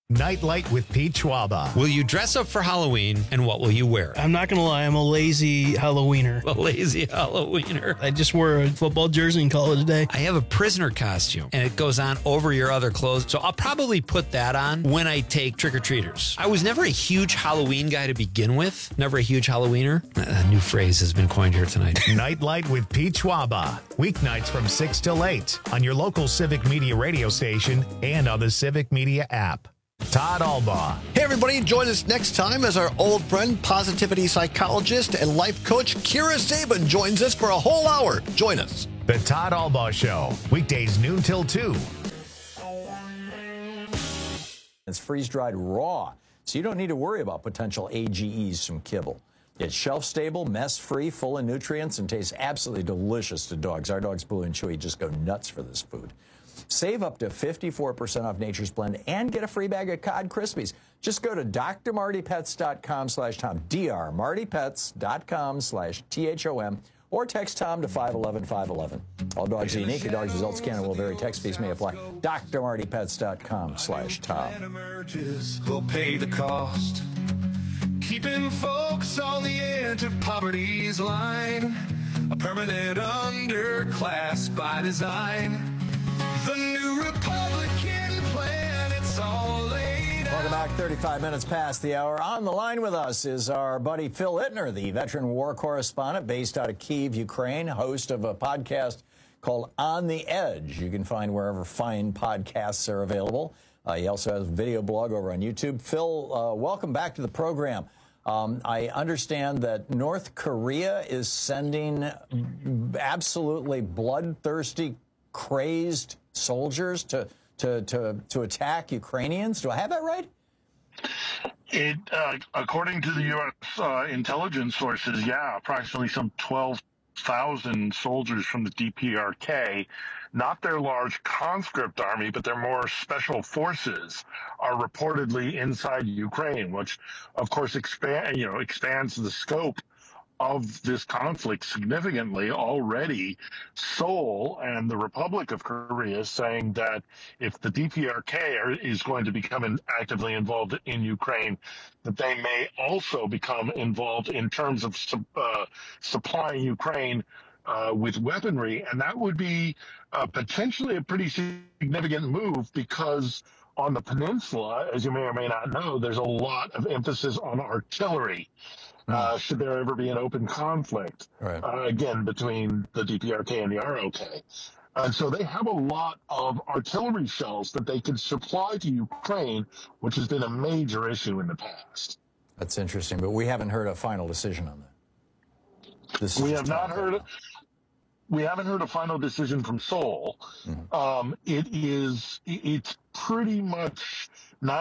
Nightlight with Pete Schwaba. Will you dress up for Halloween, and what will you wear? I'm not going to lie, I'm a lazy Halloweener. A lazy Halloweener. I just wore a football jersey and call it a day. I have a prisoner costume, and it goes on over your other clothes, so I'll probably put that on when I take trick-or-treaters. I was never a huge Halloween guy to begin with. Never a huge Halloweener. A new phrase has been coined here tonight. Nightlight with Pete Schwaba. Weeknights from 6 till 8 on your local Civic Media radio station and on the Civic Media app. Todd Albaugh. Hey, everybody. Join us next time as our old friend, positivity psychologist and life coach, Kira Sabin, joins us for a whole hour. Join us. The Todd Albaugh Show. Weekdays noon till 2. It's freeze-dried raw, so you don't need to worry about potential AGEs from kibble. It's shelf-stable, mess-free, full of nutrients, and tastes absolutely delicious to dogs. Our dogs, Blue and Chewy, just go nuts for this food. Save up to 54% off Nature's Blend and get a free bag of Cod Krispies. Just go to drmartypets.com/Tom, drmartypets.com/THOM, or text Tom to 511-511. All dogs are unique. A dog's results can and will vary. Text fees may apply. drmartypets.com/Tom. Will pay the cost. Keeping folks on the edge of poverty's line. A permanent underclass by design. The new Republican plan, it's all laid out. Welcome back. 35 minutes past the hour. On the line with us is our buddy Phil Ittner, the veteran war correspondent based out of Kyiv, Ukraine, host of a podcast called On the Edge. You can find wherever fine podcasts are available. He also has a video blog over on YouTube. Phil, welcome back to the program. I understand that North Korea is sending absolutely bloodthirsty, crazed soldiers to attack Ukrainians. Do I have that right? According to the U.S. Intelligence sources, approximately some 12,000 soldiers from the DPRK, not their large conscript army, but their more special forces, are reportedly inside Ukraine, which, of course, expands the scope of this conflict significantly. Already, Seoul and the Republic of Korea saying that if the DPRK is going to become actively involved in Ukraine, that they may also become involved in terms of supplying Ukraine with weaponry. And that would be potentially a pretty significant move, because on the peninsula, as you may or may not know, there's a lot of emphasis on artillery. Should there ever be an open conflict, again, between the DPRK and the ROK. And so they have a lot of artillery shells that they could supply to Ukraine, which has been a major issue in the past. That's interesting, but we haven't heard a final decision on that. We haven't heard a final decision from Seoul. Mm-hmm. It's pretty much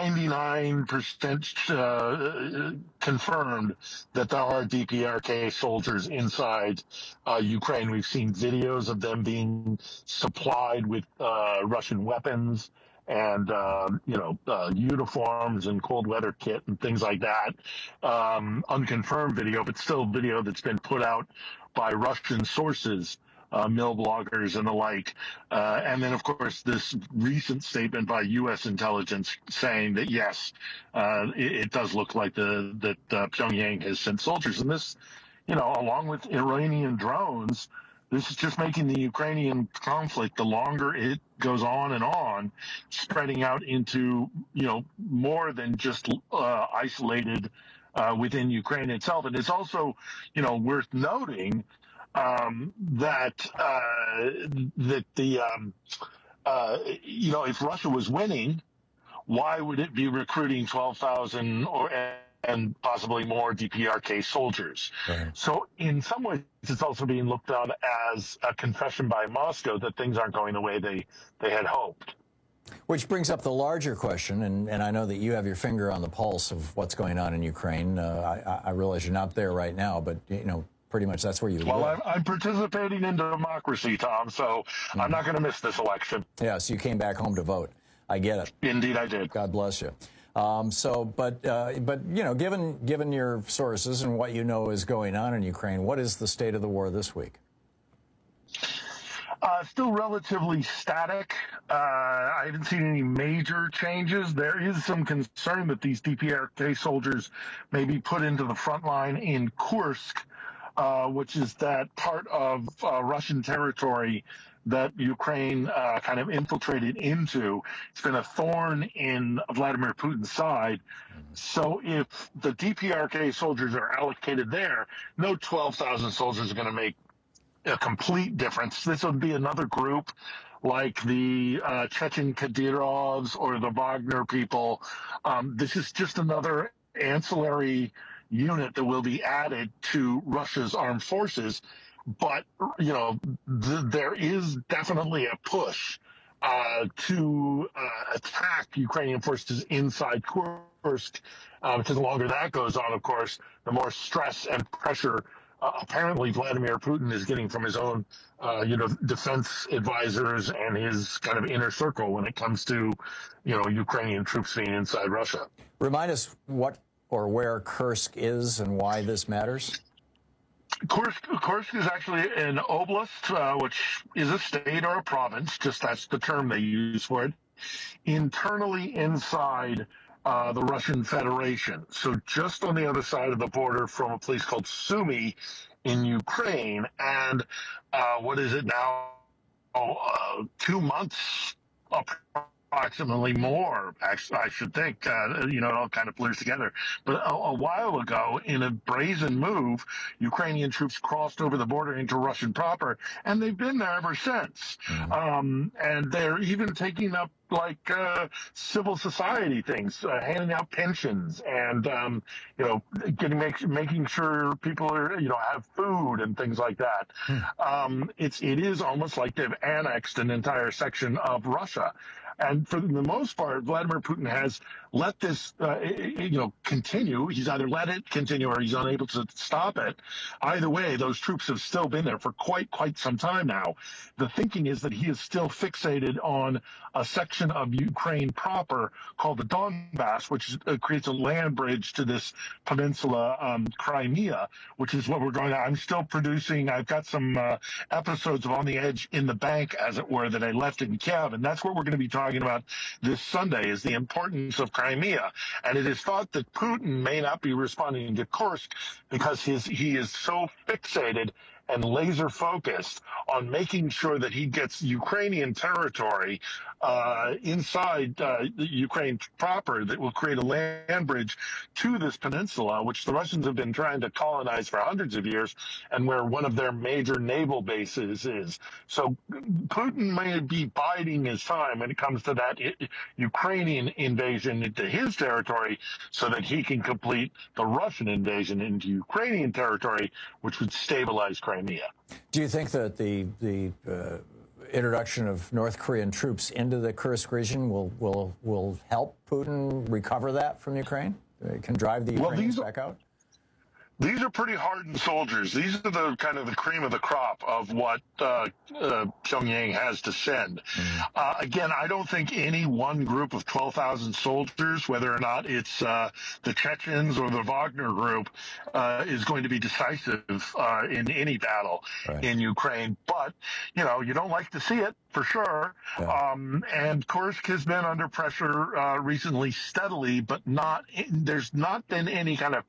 99% confirmed that there are DPRK soldiers inside Ukraine. We've seen videos of them being supplied with Russian weapons and uniforms and cold weather kit and things like that. Unconfirmed video, but still video that's been put out by Russian sources. Mill bloggers and the like. And then, of course, this recent statement by U.S. intelligence saying that, yes, it does look like that Pyongyang has sent soldiers. And this, along with Iranian drones, this is just making the Ukrainian conflict, the longer it goes on, spreading out into, more than just isolated within Ukraine itself. And it's also, worth noting that if Russia was winning, why would it be recruiting 12,000 and possibly more DPRK soldiers? Right. So in some ways, it's also being looked on as a confession by Moscow that things aren't going the way they had hoped. Which brings up the larger question, and I know that you have your finger on the pulse of what's going on in Ukraine. I realize you're not there right now, but, pretty much that's where you live. Well, I'm participating in democracy, Tom, so I'm not going to miss this election. Yeah, so you came back home to vote. I get it. Indeed, I did. God bless you. But given your sources and what you know is going on in Ukraine, what is the state of the war this week? Still relatively static. I haven't seen any major changes. There is some concern that these DPRK soldiers may be put into the front line in Kursk, which is that part of Russian territory that Ukraine kind of infiltrated into. It's been a thorn in Vladimir Putin's side. So if the DPRK soldiers are allocated there, no 12,000 soldiers are going to make a complete difference. This would be another group like the Chechen Kadyrovs or the Wagner people. This is just another ancillary unit that will be added to Russia's armed forces. But, you know, there is definitely a push to attack Ukrainian forces inside Kursk, because the longer that goes on, of course, the more stress and pressure apparently Vladimir Putin is getting from his own, defense advisors and his kind of inner circle when it comes to, Ukrainian troops being inside Russia. Remind us what or where Kursk is and why this matters. Kursk is actually an oblast, which is a state or a province, just that's the term they use for it, internally inside the Russian Federation. So just on the other side of the border from a place called Sumy in Ukraine. And what is it now? 2 months approximately more, actually, I should think. It all kind of blurs together. But a while ago, in a brazen move, Ukrainian troops crossed over the border into Russian proper, and they've been there ever since. And they're even taking up civil society things, handing out pensions and, making sure people are, have food and things like that. It is almost like they've annexed an entire section of Russia. And for the most part, Vladimir Putin has let this, continue. He's either let it continue or he's unable to stop it. Either way, those troops have still been there for quite some time now. The thinking is that he is still fixated on a section of Ukraine proper called the Donbass, which creates a land bridge to this peninsula, Crimea, which is what we're going on. I'm still producing. I've got some episodes of On the Edge in the bank, as it were, that I left in Kiev, and that's what we're going to be talking about this Sunday, is the importance of Crimea. And it is thought that Putin may not be responding to Kursk because he is so fixated and laser focused on making sure that he gets Ukrainian territory inside Ukraine proper that will create a land bridge to this peninsula, which the Russians have been trying to colonize for hundreds of years, and where one of their major naval bases is. So Putin may be biding his time when it comes to that Ukrainian invasion into his territory so that he can complete the Russian invasion into Ukrainian territory, which would stabilize Crimea. Do you think that the introduction of North Korean troops into the Kursk region will help Putin recover that from Ukraine? It can drive the Ukrainians back out? These are pretty hardened soldiers. These are the kind of the cream of the crop of what Pyongyang has to send. Again, I don't think any one group of 12,000 soldiers, whether or not it's the Chechens or the Wagner group, is going to be decisive in any battle in Ukraine. But, you don't like to see it, for sure. Yeah. And Kursk has been under pressure recently steadily, but there's not been any kind of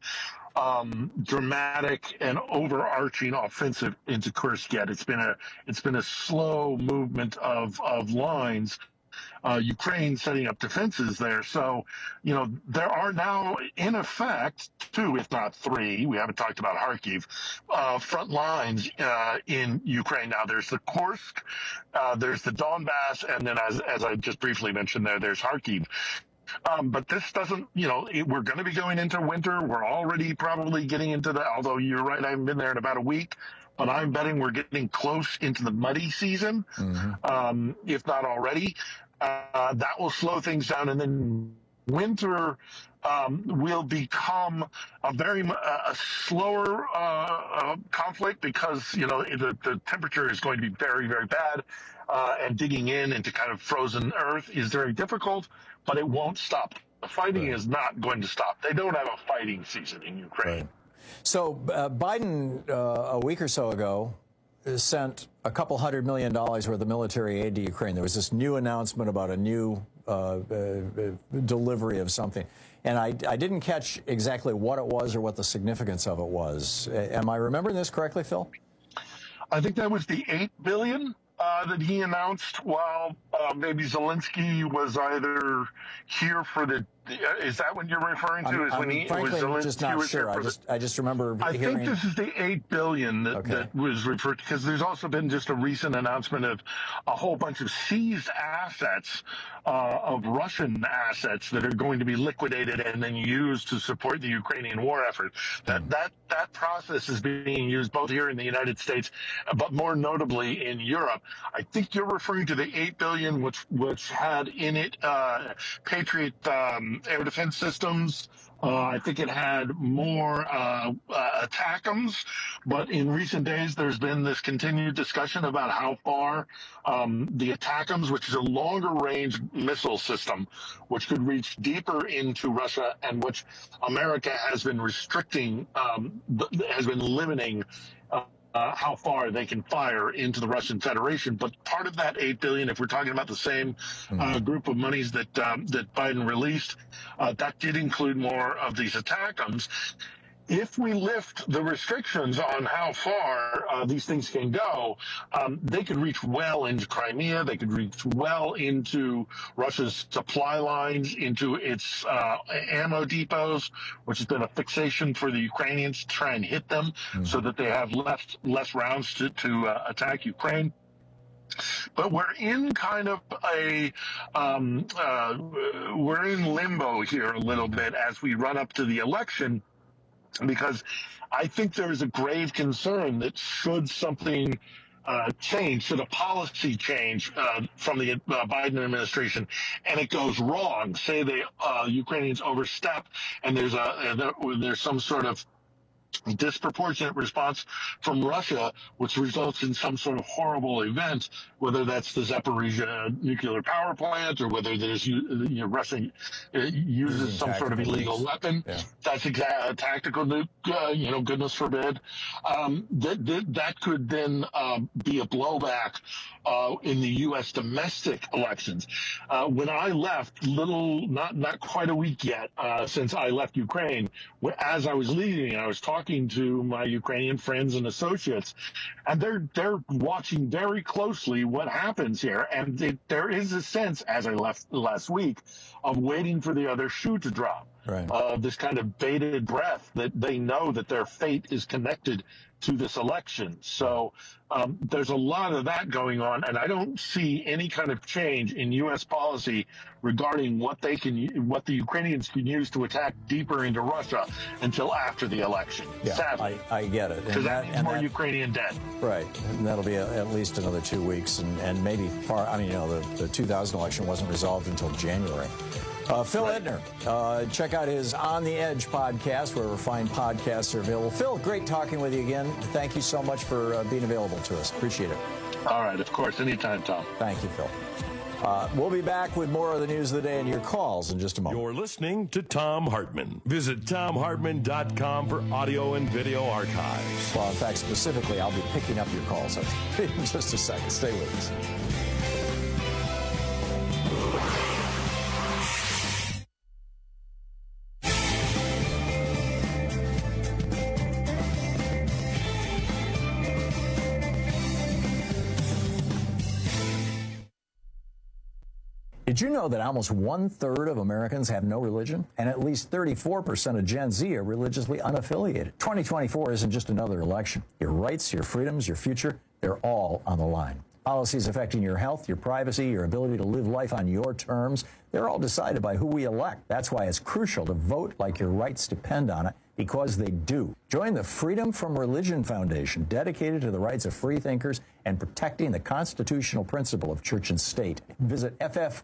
dramatic and overarching offensive into Kursk yet. It's been a slow movement of lines. Ukraine setting up defenses there. So, there are now, in effect, 2, if not 3, we haven't talked about Kharkiv, front lines in Ukraine now. There's the Kursk, there's the Donbass, and then as I just briefly mentioned there's Kharkiv. But this doesn't, we're going to be going into winter. We're already probably getting into although you're right, I haven't been there in about a week, but I'm betting we're getting close into the muddy season, if not already. That will slow things down, and then winter will become a slower conflict because, the temperature is going to be very, very bad. And digging into kind of frozen earth is very difficult, but it won't stop. The fighting is not going to stop. They don't have a fighting season in Ukraine. Right. So Biden, a week or so ago, sent a couple $100 million worth of military aid to Ukraine. There was this new announcement about a new delivery of something. And I didn't catch exactly what it was or what the significance of it was. Am I remembering this correctly, Phil? I think that was the $8 billion that he announced while maybe Zelensky was either here for the. Is that what you're referring to? I'm just not sure. I just remember. I think this is the $8 billion that was referred to, because there's also been just a recent announcement of a whole bunch of seized assets, of Russian assets that are going to be liquidated and then used to support the Ukrainian war effort. That process is being used both here in the United States, but more notably in Europe. I think you're referring to the $8 billion, which had in it Patriot air defense systems. I think it had more ATACMS, but in recent days there's been this continued discussion about how far the ATACMS, which is a longer range missile system, which could reach deeper into Russia and which America has been restricting, has been limiting how far they can fire into the Russian Federation. But part of that $8 billion, if we're talking about the same group of monies that Biden released, that did include more of these ATACMS. If we lift the restrictions on how far these things can go, they could reach well into Crimea. They could reach well into Russia's supply lines, into its ammo depots, which has been a fixation for the Ukrainians to try and hit them so that they have less rounds to attack Ukraine. But we're in kind of we're in limbo here a little bit as we run up to the election, because I think there is a grave concern that should something change, should a policy change from the Biden administration, and it goes wrong, say the Ukrainians overstep and there's some sort of disproportionate response from Russia, which results in some sort of horrible event, whether that's the Zaporizhia nuclear power plant or whether there's Russia uses some sort of illegal weapon. Yeah. That's exactly a tactical nuke. Goodness forbid. That could then be a blowback in the U.S. domestic elections. When I left, not quite a week yet since I left Ukraine, as I was leaving, I was talking to my Ukrainian friends and associates, and they're watching very closely what happens here. And there is a sense, as I left last week, of waiting for the other shoe to drop. Right. This kind of bated breath that they know that their fate is connected to this election. So there's a lot of that going on, and I don't see any kind of change in U.S. policy regarding what the Ukrainians can use to attack deeper into Russia until after the election. Yeah, sadly. I get it. Because that means more Ukrainian dead. Right. And that'll be at least another 2 weeks, and maybe the 2000 election wasn't resolved until January. Phil Edner, check out his On the Edge podcast, wherever fine podcasts are available. Phil, great talking with you again. Thank you so much for being available to us. Appreciate it. All right, of course. Anytime, Tom. Thank you, Phil. We'll be back with more of the news of the day and your calls in just a moment. You're listening to Thom Hartmann. Visit ThomHartmann.com for audio and video archives. Well, in fact, specifically, I'll be picking up your calls in just a second. Stay with us. Did you know that almost 1/3 of Americans have no religion? And at least 34% of Gen Z are religiously unaffiliated. 2024 isn't just another election. Your rights, your freedoms, your future, they're all on the line. Policies affecting your health, your privacy, your ability to live life on your terms, they're all decided by who we elect. That's why it's crucial to vote like your rights depend on it, because they do. Join the Freedom from Religion Foundation, dedicated to the rights of free thinkers and protecting the constitutional principle of church and state. Visit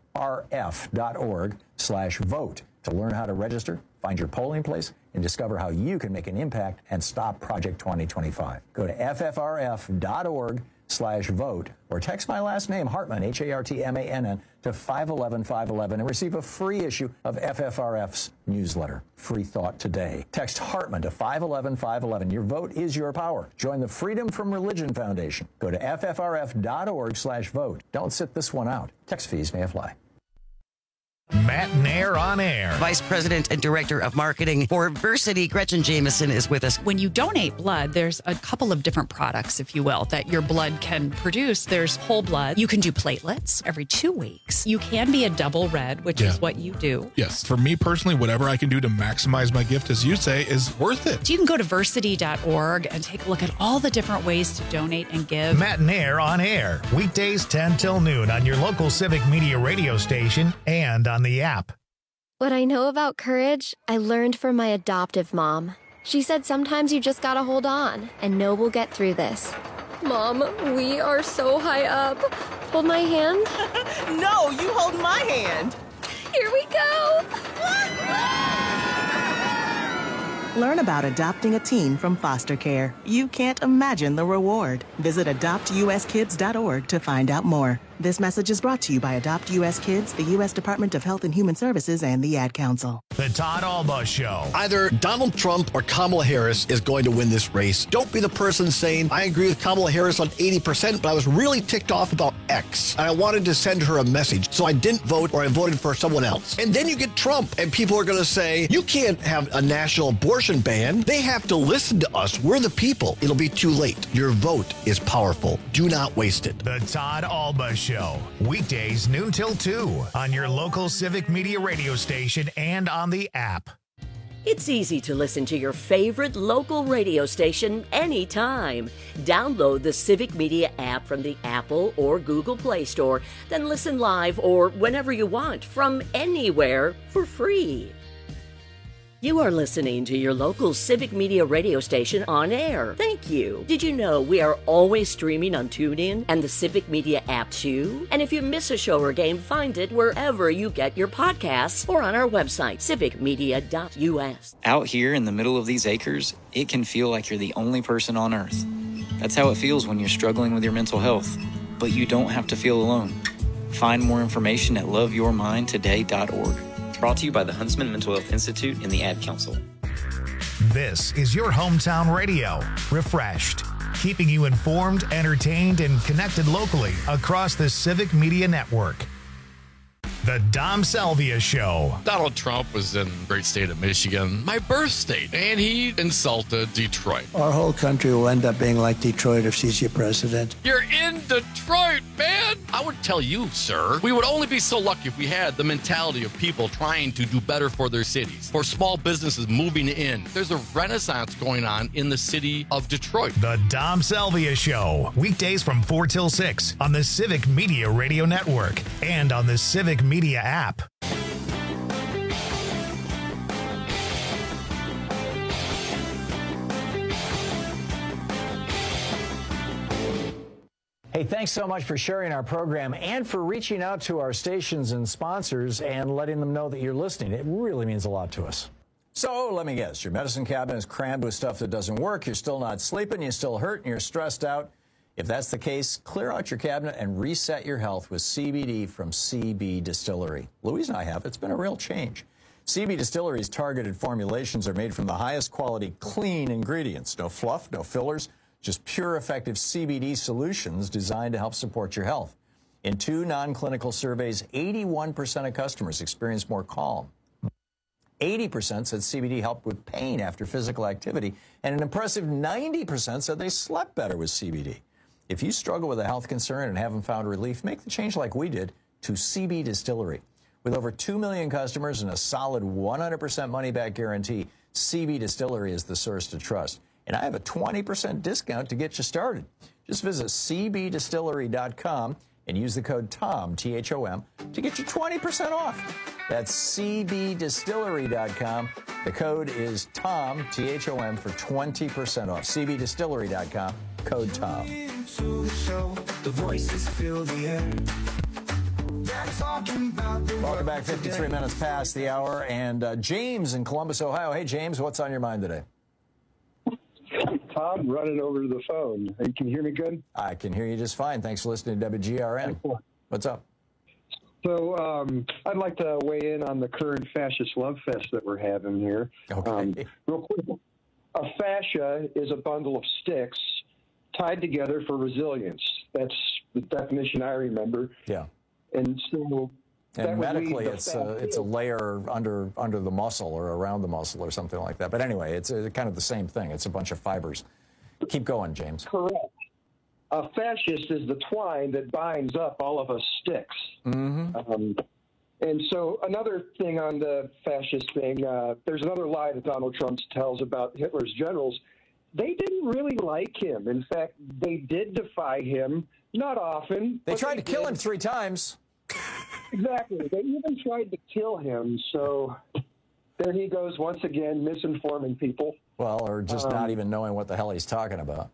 ffrf.org/vote to learn how to register, find your polling place, and discover how you can make an impact and stop Project 2025. Go to ffrf.org/vote FFRF.org/vote, or text my last name, Hartman, Hartmann, to 511-511 and receive a free issue of FFRF's newsletter, Free Thought Today. Text Hartman to 511-511. Your vote is your power. Join the Freedom from Religion Foundation. Go to FFRF.org/vote. Don't sit this one out. Text fees may apply. Matt Nair on air. Vice President and Director of Marketing for Versity, Gretchen Jameson, is with us. When you donate blood, there's a couple of different products, if you will, that your blood can produce. There's whole blood. You can do platelets every 2 weeks. You can be a double red, which is what you do. Yes. For me personally, whatever I can do to maximize my gift, as you say, is worth it. So you can go to Versity.org and take a look at all the different ways to donate and give. Matt Nair on air. Weekdays 10 till noon on your local Civic Media radio station and on the app. What I know about courage, I learned from my adoptive mom. She said sometimes you just gotta hold on and know we'll get through this. Mom, we are so high up. Hold my hand. No, you hold my hand. Here we go. Learn about adopting a teen from foster care. You can't imagine the reward. Visit adoptuskids.org to find out more. This message is brought to you by Adopt U.S. Kids, the U.S. Department of Health and Human Services, and the Ad Council. The Todd Alba Show. Either Donald Trump or Kamala Harris is going to win this race. Don't be the person saying, I agree with Kamala Harris on 80%, but I was really ticked off about X, and I wanted to send her a message, so I didn't vote or I voted for someone else. And then you get Trump, and people are going to say, you can't have a national abortion ban. They have to listen to us. We're the people. It'll be too late. Your vote is powerful. Do not waste it. The Todd Alba Show. Weekdays noon till 2 on your local Civic Media radio station and on the app. It's easy to listen to your favorite local radio station anytime. Download the Civic Media app from the Apple or Google Play Store, then listen live or whenever you want from anywhere for free. You are listening to your local Civic Media radio station on air. Thank you. Did you know we are always streaming on TuneIn and the Civic Media app too? And if you miss a show or game, find it wherever you get your podcasts or on our website, civicmedia.us. Out here in the middle of these acres, it can feel like you're the only person on earth. That's how it feels when you're struggling with your mental health. But you don't have to feel alone. Find more information at loveyourmindtoday.org. Brought to you by the Huntsman Mental Health Institute and the Ad Council. This is your hometown radio, refreshed, keeping you informed, entertained, and connected locally across the Civic Media Network. The Dom Salvia Show. Donald Trump was in the great state of Michigan, my birth state, and he insulted Detroit. Our whole country will end up being like Detroit if she's your president. You're in Detroit, man! I would tell you, sir, we would only be so lucky if we had the mentality of people trying to do better for their cities, for small businesses moving in. There's a renaissance going on in the city of Detroit. The Dom Salvia Show. Weekdays from 4 till 6 on the Civic Media Radio Network and on the Civic Media app. Hey, thanks so much for sharing our program and for reaching out to our stations and sponsors and letting them know that you're listening. It really means a lot to us. So let me guess, your medicine cabinet is crammed with stuff that doesn't work, you're still not sleeping, you still hurt, and you're stressed out. If that's the case, clear out your cabinet and reset your health with CBD from CB Distillery. Louise and I have. It's been a real change. CB Distillery's targeted formulations are made from the highest quality, clean ingredients. No fluff, no fillers, just pure, effective CBD solutions designed to help support your health. In 2 non-clinical surveys, 81% of customers experienced more calm. 80% said CBD helped with pain after physical activity, and an impressive 90% said they slept better with CBD. If you struggle with a health concern and haven't found relief, make the change like we did to CB Distillery. With over 2 million customers and a solid 100% money-back guarantee, CB Distillery is the source to trust. And I have a 20% discount to get you started. Just visit cbdistillery.com and use the code TOM, T-H-O-M, to get you 20% off. That's cbdistillery.com. The code is TOM, T-H-O-M, for 20% off. cbdistillery.com, code TOM. The voices fill the air. Welcome back, 53 minutes past the hour. And James in Columbus, Ohio. Hey, James, what's on your mind today? Tom, running over to the phone. You can hear me good? I can hear you just fine. Thanks for listening to WGRN. What's up? So I'd like to weigh in on the current fascist love fest that we're having here. Okay. Real quick, a fascia is a bundle of sticks tied together for resilience. That's the definition I remember. Yeah. And so... And medically, it's a layer under the muscle or around the muscle or something like that. But anyway, it's kind of the same thing. It's a bunch of fibers. Keep going, James. Correct. A fascist is the twine that binds up all of us sticks. Mm-hmm. And so another thing on the fascist thing, there's another lie that Donald Trump tells about Hitler's generals. They didn't really like him. In fact, they did defy him, not often. They tried to kill him 3 times. Exactly. They even tried to kill him. So there he goes once again, misinforming people. Well, or just not even knowing what the hell he's talking about.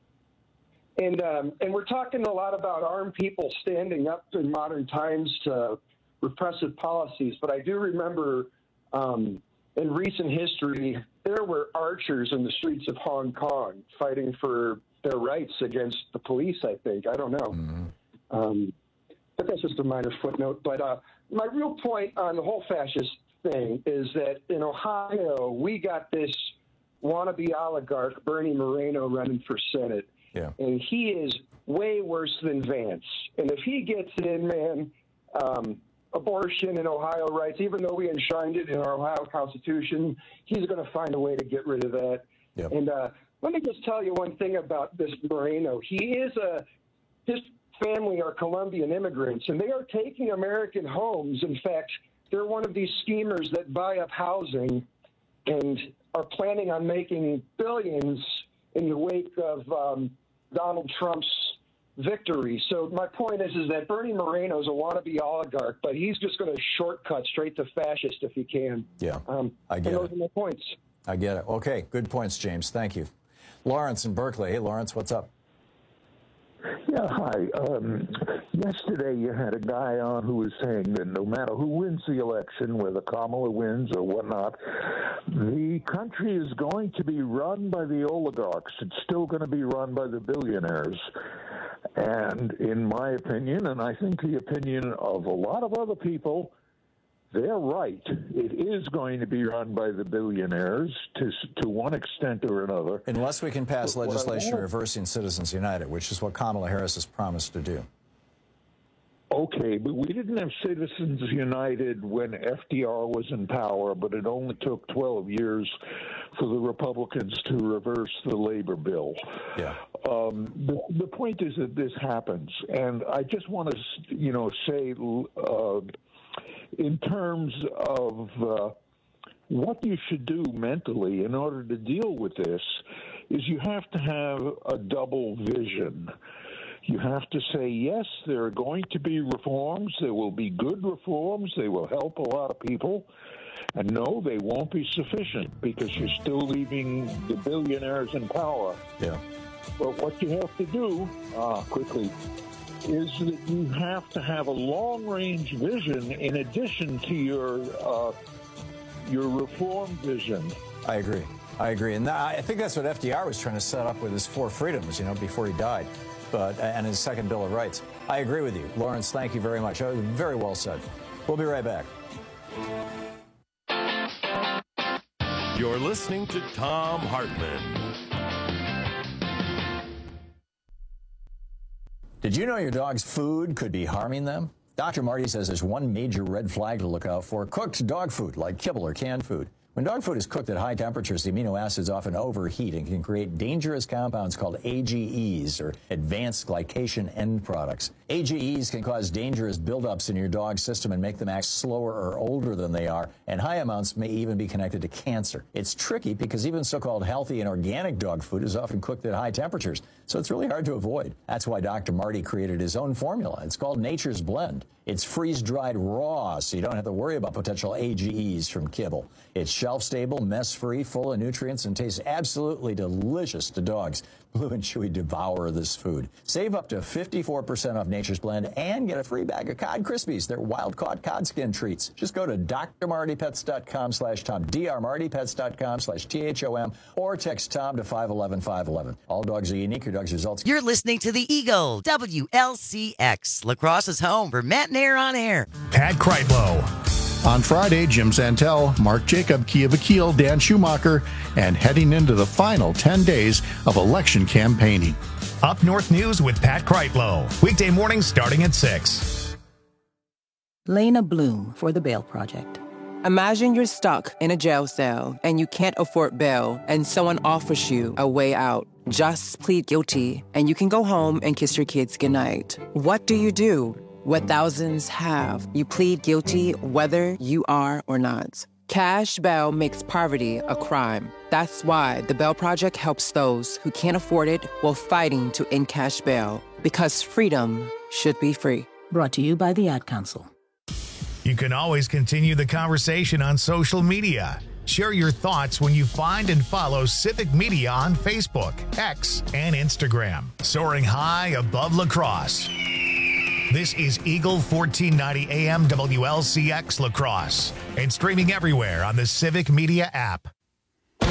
And we're talking a lot about armed people standing up in modern times to repressive policies. But I do remember in recent history, there were archers in the streets of Hong Kong fighting for their rights against the police, I think. I don't know. Mm-hmm. But that's just a minor footnote. But my real point on the whole fascist thing is that in Ohio, we got this wannabe oligarch, Bernie Moreno, running for Senate. Yeah. And he is way worse than Vance. And if he gets in, man, abortion and Ohio rights, even though we enshrined it in our Ohio Constitution, he's going to find a way to get rid of that. Yep. And let me just tell you one thing about this Moreno. His family are Colombian immigrants, and they are taking American homes. In fact, they're one of these schemers that buy up housing and are planning on making billions in the wake of Donald Trump's victory. So my point is that Bernie Moreno is a wannabe oligarch, but he's just going to shortcut straight to fascist if he can. Yeah, I get it. Those are my points. I get it. Okay, good points, James. Thank you. Lawrence in Berkeley. Hey, Lawrence, what's up? Yeah, hi. Yesterday you had a guy on who was saying that no matter who wins the election, whether Kamala wins or whatnot, the country is going to be run by the oligarchs. It's still going to be run by the billionaires. And in my opinion, and I think the opinion of a lot of other people, they're right. It is going to be run by the billionaires to one extent or another. Unless we can pass legislation reversing Citizens United, which is what Kamala Harris has promised to do. Okay, but we didn't have Citizens United when FDR was in power, but it only took 12 years for the Republicans to reverse the labor bill. Yeah. The point is that this happens, and I just want to, say, in terms of what you should do mentally in order to deal with this, is you have to have a double vision. You have to say, yes, there are going to be reforms. There will be good reforms. They will help a lot of people. And no, they won't be sufficient because you're still leaving the billionaires in power. Yeah. But what you have to do, quickly, is that you have to have a long-range vision in addition to your reform vision. I agree. And I think that's what FDR was trying to set up with his 4 freedoms, before he died, and his second Bill of Rights. I agree with you. Lawrence, thank you very much. Very well said. We'll be right back. You're listening to Thom Hartmann. Did you know your dog's food could be harming them? Dr. Marty says there's one major red flag to look out for: cooked dog food, like kibble or canned food. When dog food is cooked at high temperatures, the amino acids often overheat and can create dangerous compounds called AGEs, or advanced glycation end products. AGEs can cause dangerous buildups in your dog's system and make them act slower or older than they are, and high amounts may even be connected to cancer. It's tricky because even so-called healthy and organic dog food is often cooked at high temperatures, so it's really hard to avoid. That's why Dr. Marty created his own formula. It's called Nature's Blend. It's freeze-dried raw, so you don't have to worry about potential AGEs from kibble. It's shelf-stable, mess-free, full of nutrients, and tastes absolutely delicious to dogs. Blue and Chewy devour this food. Save up to 54% off Nature's Blend and get a free bag of Cod Krispies. They're wild-caught cod skin treats. Just go to drmartypets.com/Tom, drmartypets.com/THOM, or text Tom to 511-511. All dogs are unique. Your dog's results. You're listening to the Eagle, WLCX, La Crosse's home for Matt Nair on air. Pat Kreitlow. On Friday, Jim Santel, Mark Jacob, Kia Vakil, Dan Schumacher, and heading into the final 10 days of election campaigning. Up North News with Pat Kreitlow. Weekday mornings starting at 6. Lena Bloom for the Bail Project. Imagine you're stuck in a jail cell and you can't afford bail and someone offers you a way out. Just plead guilty and you can go home and kiss your kids goodnight. What do you do? What thousands have. You plead guilty whether you are or not. Cash bail makes poverty a crime. That's why the Bail Project helps those who can't afford it while fighting to end cash bail. Because freedom should be free. Brought to you by the Ad Council. You can always continue the conversation on social media. Share your thoughts when you find and follow Civic Media on Facebook, X, and Instagram. Soaring high above La Crosse. This is Eagle 1490 AM WLCX La Crosse and streaming everywhere on the Civic Media app.